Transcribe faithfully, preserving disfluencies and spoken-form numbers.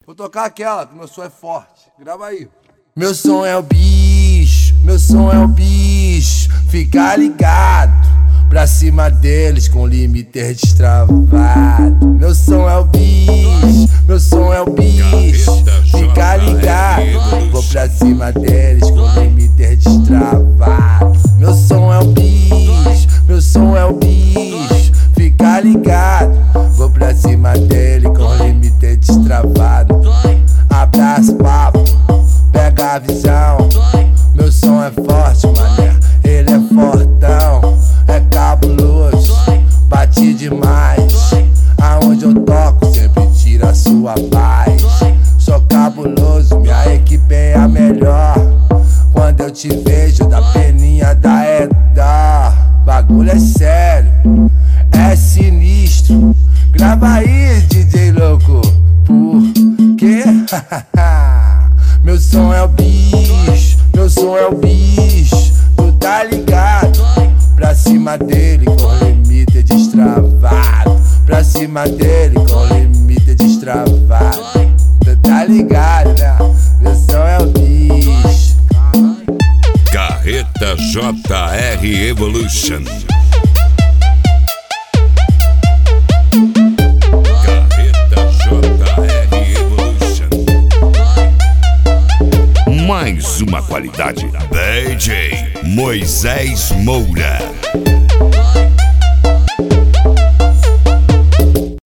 Vou tocar aquela, que meu som é forte. Grava aí. Meu som é o bicho, meu som é o bicho. Fica ligado, pra cima deles com limiter destravado. Meu som é o bicho, meu som é o bicho. Fica ligado, vou pra cima deles com limiter destravado. Meu som é o bicho, meu som é o bicho. Fica ligado, vou pra cima dele com limiter destravado. Abraço, papo, pega a visão. Meu som é forte, mané, ele é fortão. É cabuloso, bate demais. Aonde eu toco sempre tira a sua paz. Sou cabuloso, minha equipe é a melhor. Quando eu te vejo da peninha da Edar. Bagulho é sério, é sinistro. Grava aí, D J louco. Por quê? Meu som é o bicho, meu som é o bicho. Tu tá ligado? Pra cima dele com limiter destravado. Pra cima dele com limiter destravado. Tu tá ligado, né? Meu som é o bicho. Carreta J R Evolution. Carreta J R Evolution. Mais uma qualidade. D J Moisés Moura.